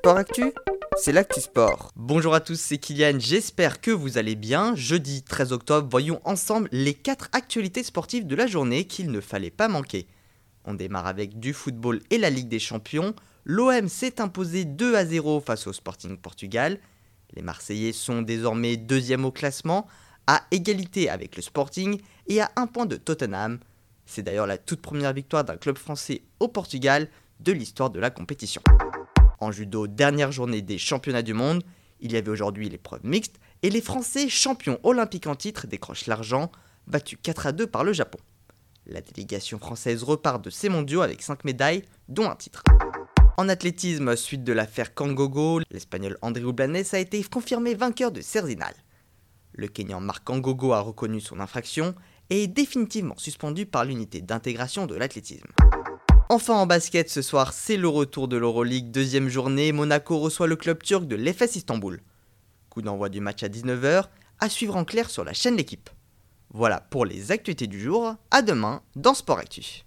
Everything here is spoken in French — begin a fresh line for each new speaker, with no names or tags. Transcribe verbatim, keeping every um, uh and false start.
Sport Actu, c'est l'actu sport. Bonjour à tous, c'est Kylian, j'espère que vous allez bien. Jeudi treize octobre, voyons ensemble les quatre actualités sportives de la journée qu'il ne fallait pas manquer. On démarre avec du football et la Ligue des Champions. L'O M s'est imposé deux à zéro face au Sporting Portugal. Les Marseillais sont désormais deuxième au classement, à égalité avec le Sporting et à un point de Tottenham. C'est d'ailleurs la toute première victoire d'un club français au Portugal de l'histoire de la compétition. En judo, dernière journée des championnats du monde, il y avait aujourd'hui l'épreuve mixte et les Français champions olympiques en titre décrochent l'argent, battus quatre à deux par le Japon. La délégation française repart de ces mondiaux avec cinq médailles, dont un titre. En athlétisme, suite de l'affaire Kangogo, l'Espagnol Andreu Blanes a été confirmé vainqueur de Cerzinal. Le Kenyan Marc Kangogo a reconnu son infraction et est définitivement suspendu par l'unité d'intégration de l'athlétisme. Enfin en basket, ce soir, c'est le retour de l'Euroleague, deuxième journée, Monaco reçoit le club turc de l'Efes Istanbul. Coup d'envoi du match à dix-neuf heures, à suivre en clair sur la chaîne L'équipe. Voilà pour les actualités du jour, à demain dans Sport Actu.